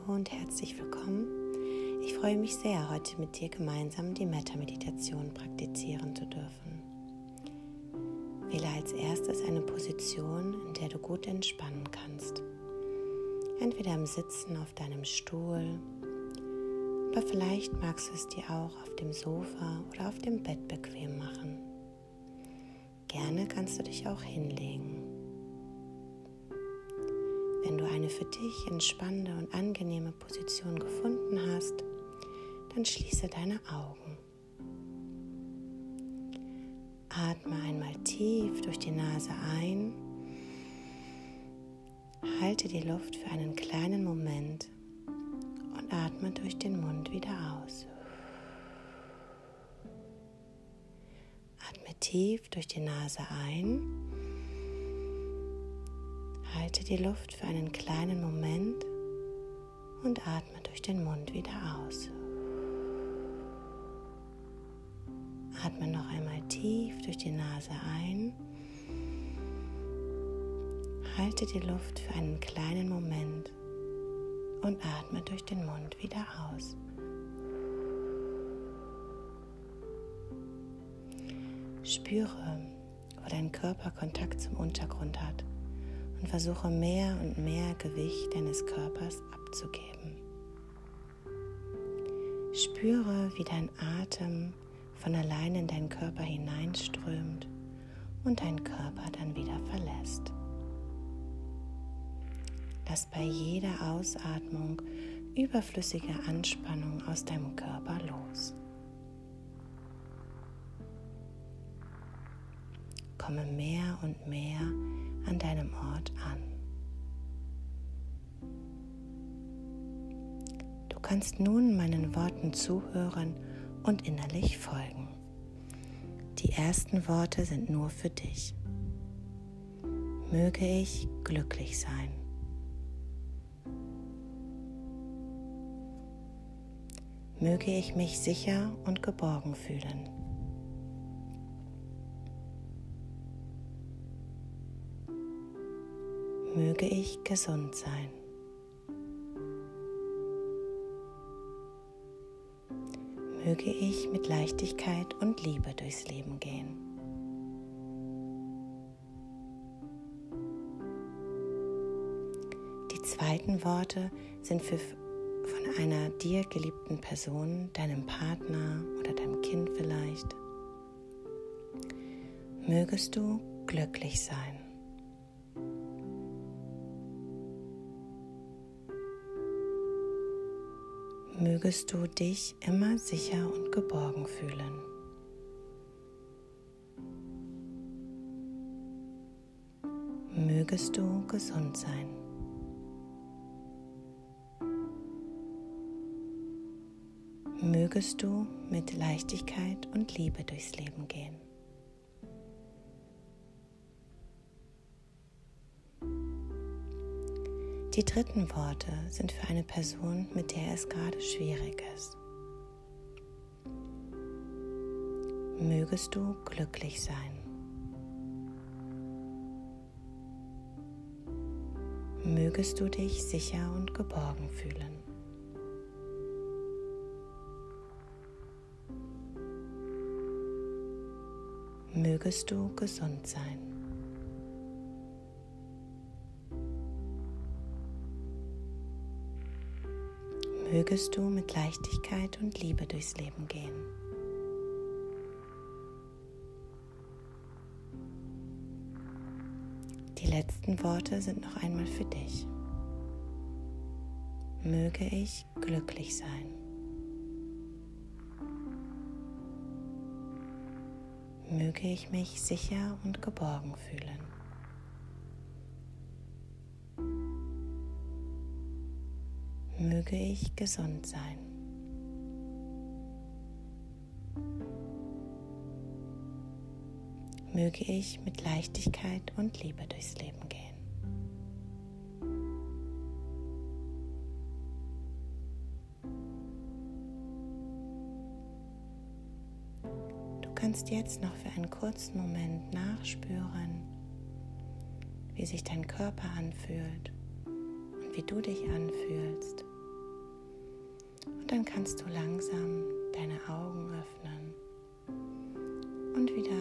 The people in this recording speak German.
Hallo und herzlich willkommen. Ich freue mich sehr, heute mit dir gemeinsam die Metta-Meditation praktizieren zu dürfen. Wähle als erstes eine Position, in der du gut entspannen kannst. Entweder im Sitzen auf deinem Stuhl, aber vielleicht magst du es dir auch auf dem Sofa oder auf dem Bett bequem machen. Gerne kannst du dich auch hinlegen. Wenn du eine für dich entspannende und angenehme Position gefunden hast, dann schließe deine Augen. Atme einmal tief durch die Nase ein, halte die Luft für einen kleinen Moment und atme durch den Mund wieder aus. Atme tief durch die Nase ein, halte die Luft für einen kleinen Moment und atme durch den Mund wieder aus. Atme noch einmal tief durch die Nase ein, halte die Luft für einen kleinen Moment und atme durch den Mund wieder aus. Spüre, wo dein Körper Kontakt zum Untergrund hat und versuche mehr und mehr Gewicht deines Körpers abzugeben. Spüre, wie dein Atem von allein in deinen Körper hineinströmt und dein Körper dann wieder verlässt. Lass bei jeder Ausatmung überflüssige Anspannung aus deinem Körper los. Komme mehr und mehr an deinem Ort an. Du kannst nun meinen Worten zuhören und innerlich folgen. Die ersten Worte sind nur für dich. Möge ich glücklich sein. Möge ich mich sicher und geborgen fühlen. Möge ich gesund sein. Möge ich mit Leichtigkeit und Liebe durchs Leben gehen. Die zweiten Worte sind von einer dir geliebten Person, deinem Partner oder deinem Kind vielleicht. Mögest du glücklich sein. Mögest du dich immer sicher und geborgen fühlen. Mögest du gesund sein. Mögest du mit Leichtigkeit und Liebe durchs Leben gehen. Die dritten Worte sind für eine Person, mit der es gerade schwierig ist. Mögest du glücklich sein. Mögest du dich sicher und geborgen fühlen. Mögest du gesund sein. Mögest du mit Leichtigkeit und Liebe durchs Leben gehen. Die letzten Worte sind noch einmal für dich. Möge ich glücklich sein. Möge ich mich sicher und geborgen fühlen. Möge ich gesund sein. Möge ich mit Leichtigkeit und Liebe durchs Leben gehen. Du kannst jetzt noch für einen kurzen Moment nachspüren, wie sich dein Körper anfühlt und wie du dich anfühlst, Und dann kannst du langsam deine Augen öffnen und wieder